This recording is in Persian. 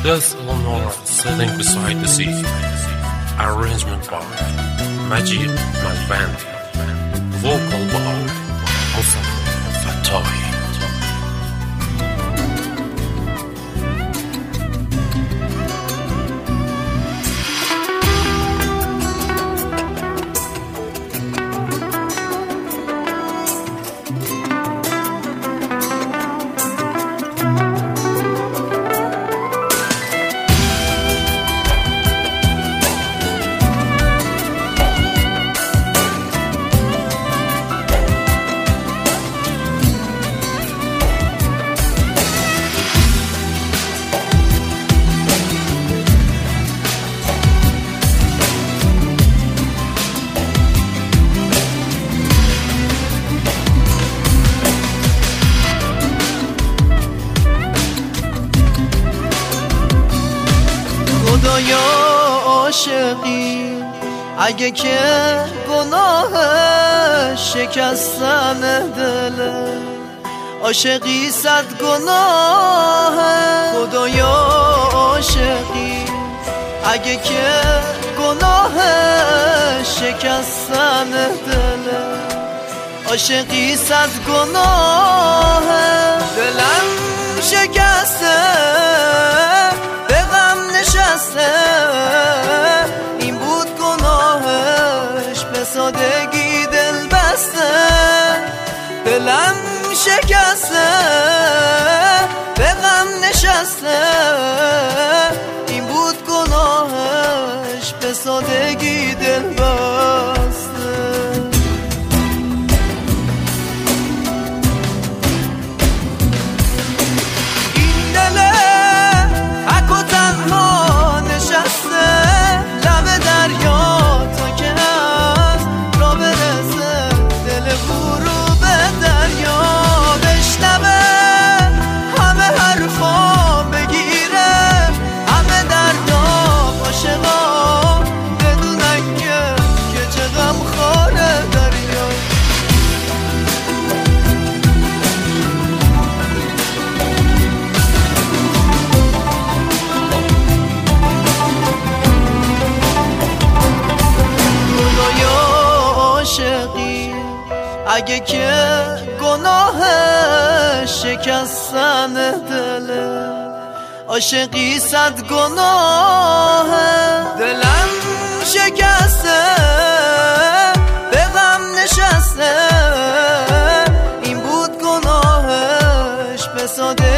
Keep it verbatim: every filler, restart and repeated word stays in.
There's Lenora sitting beside the sea. Arrangement by Majid Malbandi. Vocal by Mustafa Fattahi. خدایا عاشقی اگه که گناه شکستن دل عاشقی صد گناه خدایا عاشقی اگه که گناه شکستن دل عاشقی صد گناه دلم شکسته این بود گناهش به سادگی دل بسته دلم شکسته به غم نشسته این بود گناهش به سادگی دل بسته این دل حق و تنها اگه که گناه شکستن دل عاشقی صد گناه دلم شکسته به غم نشسته این بود گناهش به ساده